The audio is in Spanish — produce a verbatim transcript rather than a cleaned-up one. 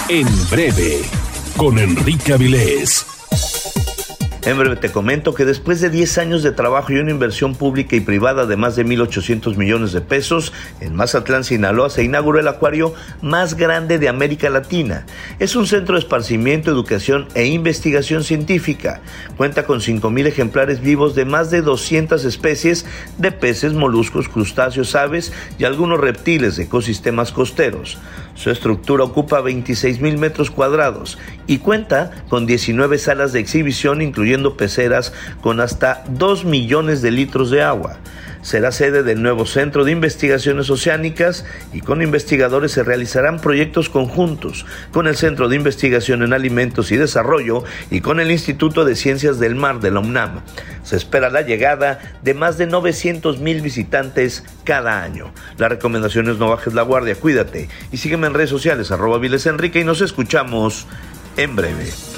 En breve, con Enrique Avilés. En breve te comento que después de diez años de trabajo y una inversión pública y privada de más de mil ochocientos millones de pesos, en Mazatlán, Sinaloa, se inauguró el acuario más grande de América Latina. Es un centro de esparcimiento, educación e investigación científica. Cuenta con cinco mil ejemplares vivos de más de doscientas especies de peces, moluscos, crustáceos, aves y algunos reptiles de ecosistemas costeros. Su estructura ocupa veintiséis mil metros cuadrados y cuenta con diecinueve salas de exhibición, incluyendo peceras con hasta dos millones de litros de agua. Será sede del nuevo Centro de Investigaciones Oceánicas y con investigadores se realizarán proyectos conjuntos con el Centro de Investigación en Alimentos y Desarrollo y con el Instituto de Ciencias del Mar de la UNAM. Se espera la llegada de más de novecientos mil visitantes cada año. La recomendación es no bajes la guardia, cuídate y sígueme en redes sociales, arroba Avilés Enrique, y nos escuchamos en breve.